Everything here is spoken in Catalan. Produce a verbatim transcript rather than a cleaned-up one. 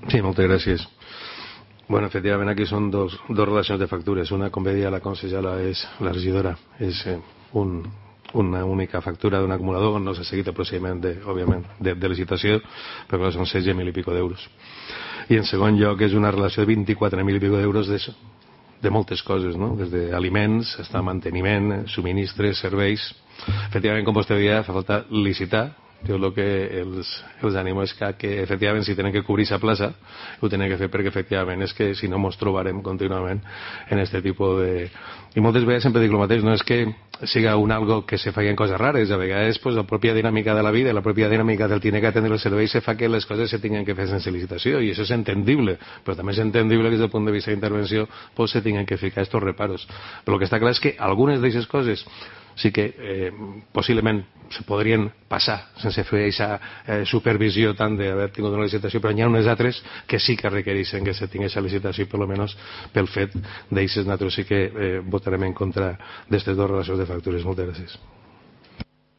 Sí, moltes gràcies. Bueno, efectivament aquí són dos, dos relacions de factures. Una, com bé deia la consellera, és la regidora, és eh, un, una única factura d'un acumulador on no s'ha seguit el procediment de, òbviament, de, de licitació, però clar, són setze mil i pico d'euros. I en segon lloc és una relació de vint-i-quatre mil i pico d'euros de, de moltes coses, no? Des d'aliments, fins a manteniment, subministres, serveis. Efectivament, com vostè deia, fa falta licitar. Jo el que els, els animo és que, que efectivament si tenen que cobrir aquesta plaça ho tenen que fer perquè efectivament és que si no ens trobarem contínuament en aquest tipus de... I moltes vegades sempre dic el mateix, no és que siga un algo que se facin coses rares, a vegades pues, la pròpia dinàmica de la vida, la pròpia dinàmica del tiner que atendre els serveis se fa que les coses se tinguin que fer sense licitació i això és entendible, però també és entendible que des del punt de vista d'intervenció pues, se tinguin que ficar estos reparos. Però el que està clar és que algunes d'aquestes coses sí que eh, possiblement se podrien passar sense fer aquesta eh, supervisió tant d'haver tingut una licitació, però hi ha unes altres que sí que requereixen que se tingui aquesta licitació i per almenys pel fet d'aixes nosaltres sí que eh, votarem en contra d'aquestes dues relacions de factures. Moltes gràcies.